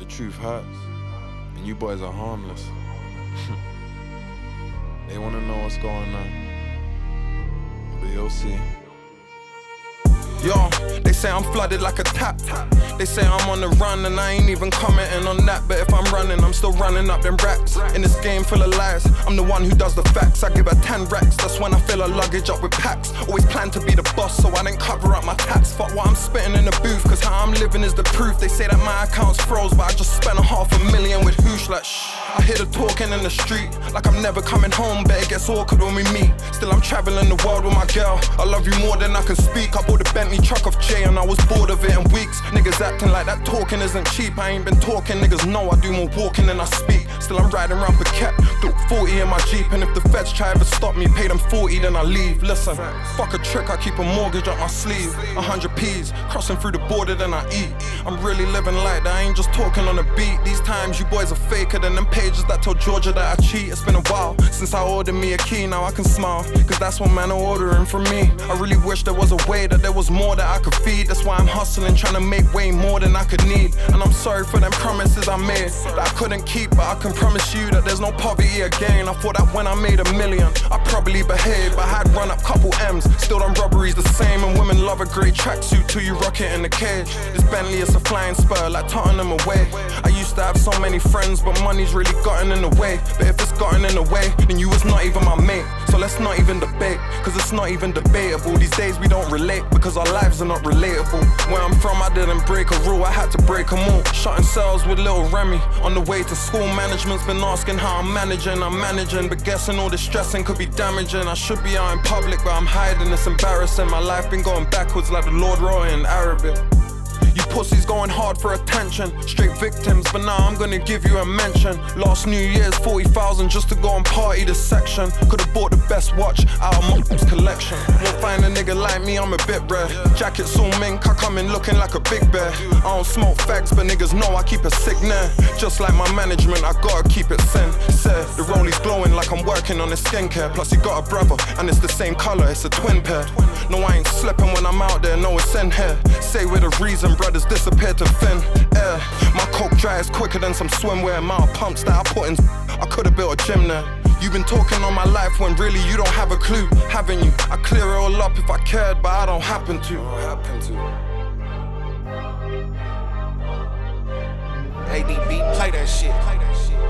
The truth hurts, and you boys are harmless. They wanna know what's going on, but you'll see. Yo, they say I'm flooded like a tap. They say I'm on the run and I ain't even commenting on that. But if I'm running, I'm still running up them racks. In this game full of lies, I'm the one who does the facts. I give her 10 racks, that's when I fill her luggage up with packs. Always plan to be the boss, so I didn't cover up my tats. Fuck what I'm spitting in the booth, cause how I'm living is the proof. They say that my account's froze, but I just spent $500,000 with Hoosh. Like shh, I hear the talking in the street, like I'm never coming home, but it gets awkward when we meet. Still I'm traveling the world with my girl, I love you more than I can speak. I bought a Bentley truck off Jay and I was bored of it in weeks. Niggas acting like that talking isn't cheap. I ain't been talking, niggas know I do more walking than I speak. Still I'm riding around Phuket, took 40 in my Jeep. And if the feds try to stop me, pay them 40 then I leave. Listen, fuck a trick, I keep a mortgage up my sleeve. 100 P's, crossing through the border then I eat. I'm really living like that, I ain't just talking on the beat. These times you boys are faker than them pages that told Georgia that I cheat. It's been a while since I ordered me a key, now I can smile, cause that's what man are ordering from me. I really wish there was a way that there was more that I could feed. That's why I'm hustling, trying to make way more than I could need. And I'm sorry for them promises I made that I couldn't keep, but I can promise you that there's no poverty again. I thought that when I made $1 million, I probably behaved, but I had run up couple M's. Still them robberies the same, and women love a great tracksuit till you rock it in the cage. This Bentley is a flying spur, like Tottenham away. I used to have so many friends, but money's really gotten in the way. But if it's gotten in the way, then you was not even my mate. So let's not even debate, cause it's not even debatable. These days we don't relate, because our lives are not relatable. Where I'm from, I didn't break a rule, I had to break them all. Shutting cells with little Remy. On the way to school, management's been asking how I'm managing, but guessing all this stressing could be damaging. I should be out in public, but I'm hiding, it's embarrassing. My life been going backwards like the Lord wrote in Arabic. You pussies going hard for attention, straight victims, but now I'm gonna give you a mention. Last New Year's, 40,000 just to go and party this section. Could've bought the best watch out of my collection. Won't find a nigga like me, I'm a bit rare. Jacket so mink, I come in looking like a big bear. I don't smoke fags, but niggas know I keep a signal. Just like my management, I gotta keep it sincere. The rollie's glowing like I'm working on his skincare. Plus you got a brother, and it's the same color, it's a twin pair. No, I ain't slipping when I'm out there, no, it's in here. Say with a reason, brothers disappear to thin air. My coke dries quicker than some swimwear. Amount of pumps that I put in, I could've built a gym there. You've been talking on my life when really you don't have a clue, haven't you? I clear it all up if I cared, but I don't happen to. ADB, play that shit.